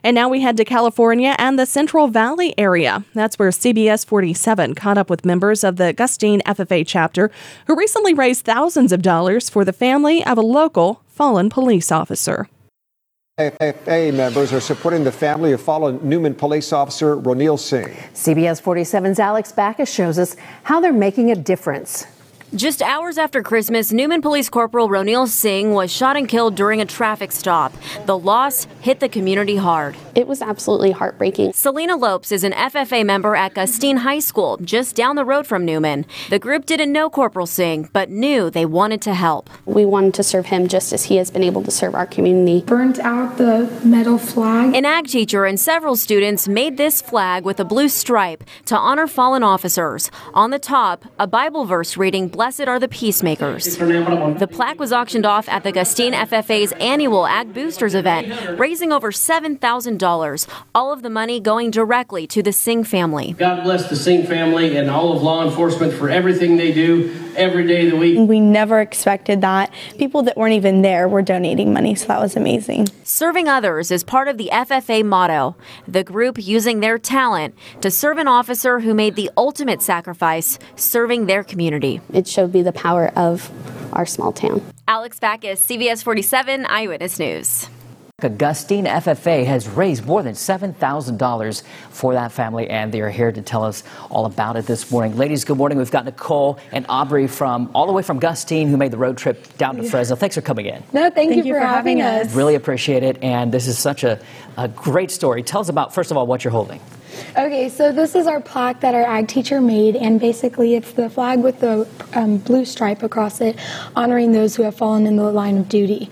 And now we head to California and the Central Valley area. That's where CBS 47 caught up with members of the Gustine FFA chapter who recently raised thousands of dollars for the family of a local fallen police officer. FFA members are supporting the family of fallen Newman police officer Ronil Singh. CBS 47's Alex Backus shows us how they're making a difference. Just hours after Christmas, Newman Police Corporal Ronil Singh was shot and killed during a traffic stop. The loss hit the community hard. It was absolutely heartbreaking. Selena Lopes is an FFA member at Gustine High School, just down the road from Newman. The group didn't know Corporal Singh, but knew they wanted to help. We wanted to serve him just as he has been able to serve our community. Burnt out the metal flag. An ag teacher and several students made this flag with a blue stripe to honor fallen officers. On the top, a Bible verse reading, "Blessed are the peacemakers." The plaque was auctioned off at the Gustine FFA's annual Ag Boosters event, raising over $7,000. All of the money going directly to the Singh family. God bless the Singh family and all of law enforcement for everything they do every day of the week. We never expected that. People that weren't even there were donating money, so that was amazing. Serving others is part of the FFA motto. The group using their talent to serve an officer who made the ultimate sacrifice, serving their community. It showed me the power of our small town. Alex Backus, CBS 47 Eyewitness News. Gustine FFA has raised more than $7,000 for that family, and they are here to tell us all about it this morning. Ladies, good morning. We've got Nicole and Aubrey all the way from Gustine, who made the road trip down to Fresno. Thanks for coming in. No, thank you for having us. Really appreciate it, and this is such a great story. Tell us about, first of all, what you're holding. Okay, so this is our plaque that our ag teacher made, and basically it's the flag with the blue stripe across it, honoring those who have fallen in the line of duty,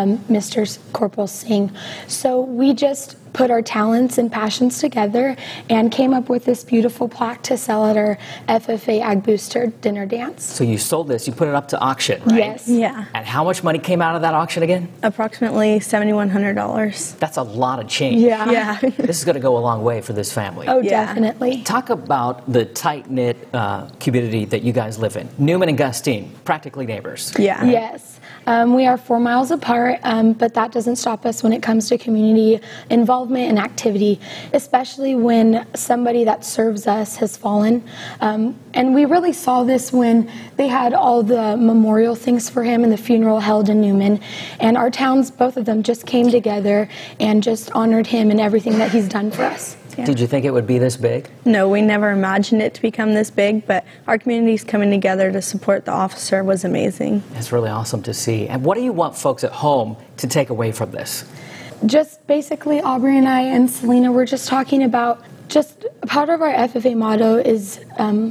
Mr. Corporal Singh. So we just put our talents and passions together and came up with this beautiful plaque to sell at our FFA Ag Booster dinner dance. So you sold this, you put it up to auction, right? Yes. Yeah. And how much money came out of that auction again? Approximately $7,100. That's a lot of change. Yeah. This is going to go a long way for this family. Oh, definitely. Talk about the tight-knit community that you guys live in. Newman and Gustine, practically neighbors. Yeah. Yes. We are 4 miles apart, but that doesn't stop us when it comes to community involvement and activity, especially when somebody that serves us has fallen. And we really saw this when they had all the memorial things for him and the funeral held in Newman. And our towns, both of them, just came together and just honored him and everything that he's done for us. Yeah. Did you think it would be this big? No, we never imagined it to become this big, but our communities coming together to support the officer was amazing. It's really awesome to see. And what do you want folks at home to take away from this? Just basically, Aubrey and I and Selena were just talking about just part of our FFA motto is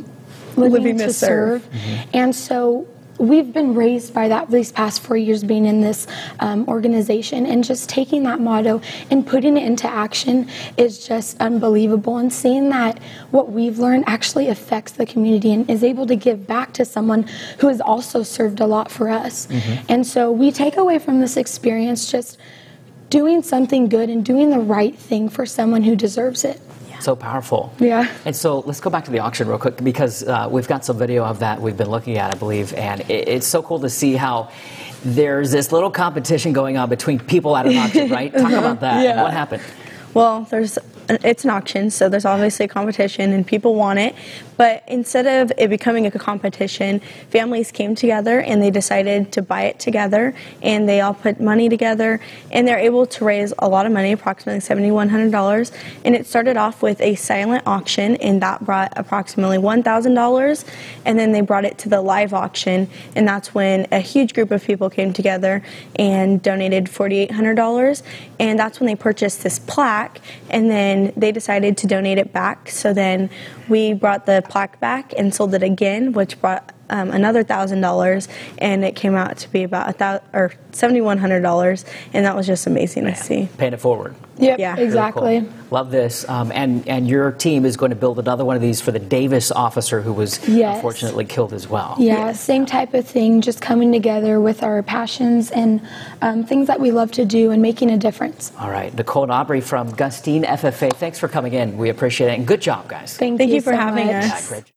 living to serve. Mm-hmm. And so we've been raised by that these past 4 years being in this organization, and just taking that motto and putting it into action is just unbelievable, and seeing that what we've learned actually affects the community and is able to give back to someone who has also served a lot for us. Mm-hmm. And so we take away from this experience just doing something good and doing the right thing for someone who deserves it. So powerful. Yeah. And so let's go back to the auction real quick, because we've got some video of that we've been looking at, I believe, and it's so cool to see how there's this little competition going on between people at an auction, right? Talk about that. Yeah. What happened? Well, it's an auction, so there's obviously a competition and people want it. But instead of it becoming a competition, families came together and they decided to buy it together, and they all put money together, and they're able to raise a lot of money, approximately $7,100. And it started off with a silent auction, and that brought approximately $1,000. And then they brought it to the live auction, and that's when a huge group of people came together and donated $4,800. And that's when they purchased this plaque, and then they decided to donate it back. So then we brought the plaque back and sold it again, which brought another $1,000, and it came out to be about $7,100, and that was just amazing to see. Paying it forward. Yep, yeah, exactly. Really cool. Love this. And your team is going to build another one of these for the Davis officer who was unfortunately killed as well. Yeah, same type of thing, just coming together with our passions and things that we love to do and making a difference. All right. Nicole and Aubrey from Gustine FFA, thanks for coming in. We appreciate it. And good job, guys. Thank you for so having much. us. Yeah, great.